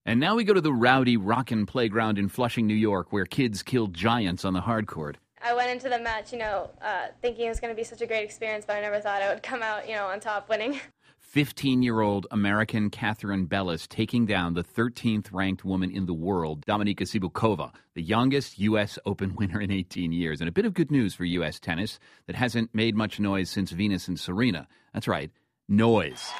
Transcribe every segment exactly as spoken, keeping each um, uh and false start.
And now we go to the rowdy Rockin' Playground in Flushing, New York, where kids kill giants on the hard court. I went into the match, you know, uh, thinking it was going to be such a great experience, but I never thought I would come out, you know, on top winning. fifteen-year-old American Catherine Bellis taking down the thirteenth ranked woman in the world, Dominika Cibulkova, the youngest U S Open winner in eighteen years. And a bit of good news for U S tennis that hasn't made much noise since Venus and Serena. That's right, noise.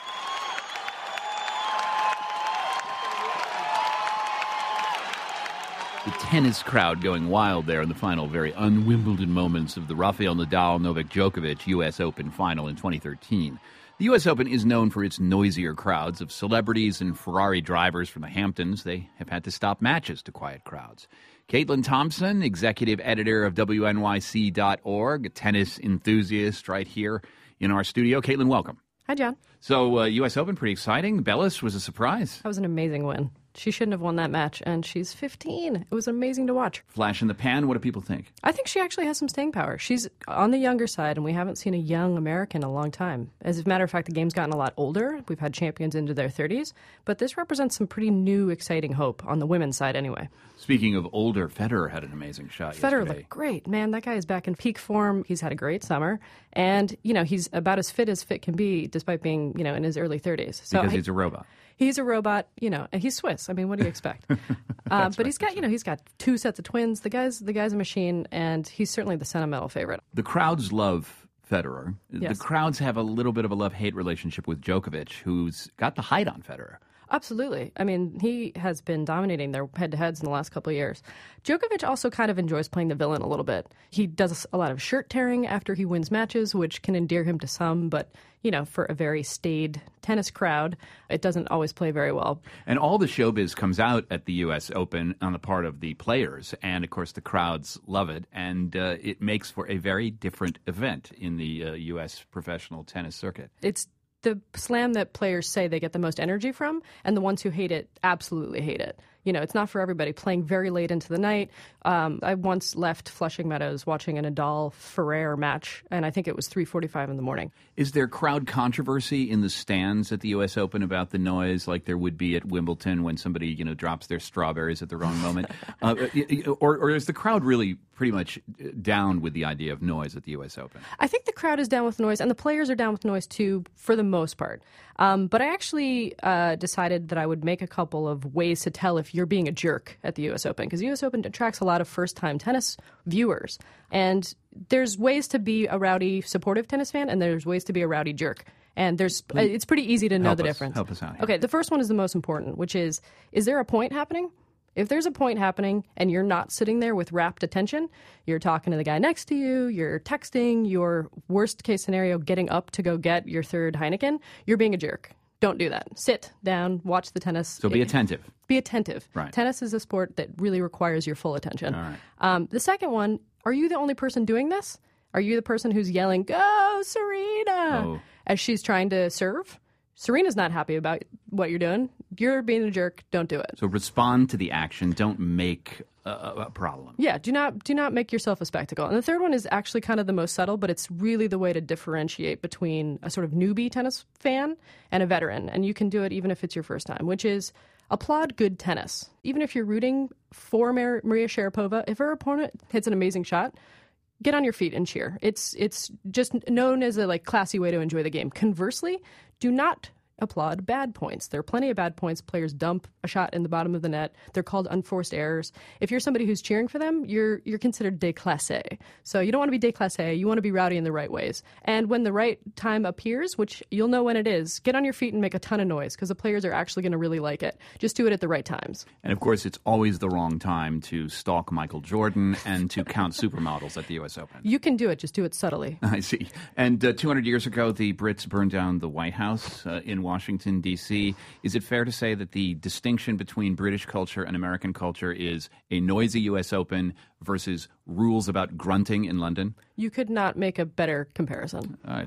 The tennis crowd going wild there in the final, very un-Wimbledon moments of the Rafael Nadal-Novak Djokovic U S Open final in twenty thirteen. The U S Open is known for its noisier crowds of celebrities and Ferrari drivers from the Hamptons. They have had to stop matches to quiet crowds. Caitlin Thompson, executive editor of W N Y C dot org, a tennis enthusiast right here in our studio. Caitlin, welcome. Hi, John. So, uh, U S Open, pretty exciting. Bellis was a surprise. That was an amazing win. She shouldn't have won that match, and she's fifteen. It was amazing to watch. Flash in the pan, what do people think? I think she actually has some staying power. She's on the younger side, and we haven't seen a young American in a long time. As a matter of fact, the game's gotten a lot older. We've had champions into their thirties, but this represents some pretty new, exciting hope on the women's side anyway. Speaking of older, Federer had an amazing shot Federer yesterday. looked great. Man, that guy is back in peak form. He's had a great summer, and, you know, he's about as fit as fit can be despite being, you know, in his early thirties. So because he's a robot. He's a robot, you know, and he's Swiss. I mean, what do you expect? uh, but he's got, you know, he's got two sets of twins. The guy's the guy's a machine, and he's certainly the sentimental favorite. The crowds love Federer. Yes. The crowds have a little bit of a love-hate relationship with Djokovic, who's got the height on Federer. Absolutely. I mean, he has been dominating their head-to-heads in the last couple of years. Djokovic also kind of enjoys playing the villain a little bit. He does a lot of shirt tearing after he wins matches, which can endear him to some, but, you know, for a very staid tennis crowd, it doesn't always play very well. And all the showbiz comes out at the U S Open on the part of the players, and, of course, the crowds love it, and uh, it makes for a very different event in the uh, U S professional tennis circuit. It's the slam that players say they get the most energy from, and the ones who hate it absolutely hate it. You know, it's not for everybody. Playing very late into the night. Um, I once left Flushing Meadows watching a Nadal-Ferrer match, and I think it was three forty-five in the morning. Is there crowd controversy in the stands at the U S Open about the noise like there would be at Wimbledon when somebody, you know, drops their strawberries at the wrong moment? uh, or, or is the crowd really pretty much down with the idea of noise at the U S Open? I think the crowd is down with noise, and the players are down with noise, too, for the most part. Um, but I actually uh, decided that I would make a couple of ways to tell if you're being a jerk at the U S Open, because the U S Open attracts a lot of first-time tennis viewers. And there's ways to be a rowdy, supportive tennis fan, and there's ways to be a rowdy jerk. And there's it's pretty easy to know Help the us. difference. Help us out here. Okay, the first one is the most important, which is, is there a point happening? If there's a point happening and you're not sitting there with rapt attention, you're talking to the guy next to you, you're texting, your worst case scenario, getting up to go get your third Heineken, you're being a jerk. Don't do that. Sit down, watch the tennis. So be attentive. Be attentive. Right. Tennis is a sport that really requires your full attention. All right. Um, the second one, are you the only person doing this? Are you the person who's yelling, "Go, Serena," Oh. as she's trying to serve? Serena's not happy about what you're doing. You're being a jerk. Don't do it. So respond to the action. Don't make a, a problem. Yeah, do not do not make yourself a spectacle. And the third one is actually kind of the most subtle, but it's really the way to differentiate between a sort of newbie tennis fan and a veteran. And you can do it even if it's your first time, which is applaud good tennis. Even if you're rooting for Mar- Maria Sharapova, if her opponent hits an amazing shot, get on your feet and cheer. It's it's just known as a like classy way to enjoy the game. Conversely, do not applaud bad points. There are plenty of bad points. Players dump a shot in the bottom of the net. They're called unforced errors. If you're somebody who's cheering for them, you're you're considered déclassé. So you don't want to be déclassé. You want to be rowdy in the right ways. And when the right time appears, which you'll know when it is, get on your feet and make a ton of noise because the players are actually going to really like it. Just do it at the right times. And, of course, it's always the wrong time to stalk Michael Jordan and to count supermodels at the U S Open. You can do it. Just do it subtly. I see. And uh, two hundred years ago, the Brits burned down the White House uh, in Washington, D C Is it fair to say that the distinction between British culture and American culture is a noisy U S Open versus rules about grunting in London? You could not make a better comparison. Uh,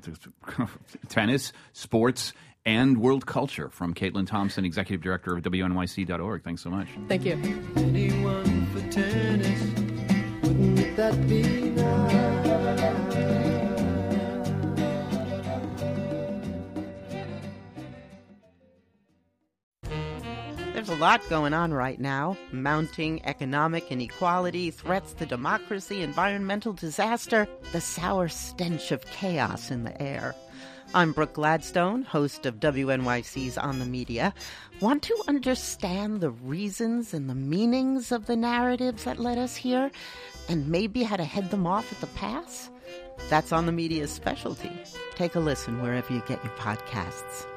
tennis, sports, and world culture from Caitlin Thompson, Executive Director of W N Y C dot org. Thanks so much. Thank you. Anyone for tennis, wouldn't that be nice? There's a lot going on right now. Mounting economic inequality, threats to democracy, environmental disaster, the sour stench of chaos in the air. I'm Brooke Gladstone, host of W N Y C's On the Media. Want to understand the reasons and the meanings of the narratives that led us here, and maybe how to head them off at the pass? That's On the Media's specialty. Take a listen wherever you get your podcasts.